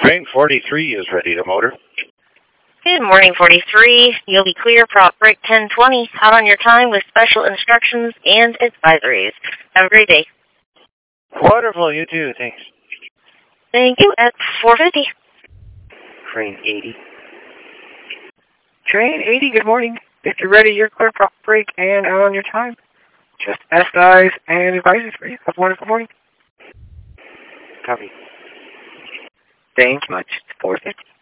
Train 43 is ready to motor. Good morning, 43. You'll be clear, prop break 1020, out on your time with special instructions and advisories. Have a great day. Wonderful, you too, thanks. Thank you, at 4:50. Train 80. Train 80, good morning. If you're ready, you're clear, prop break, and out on your time. Just SIs and advisories for you. Have a wonderful morning. Copy. Thanks much. 4:50.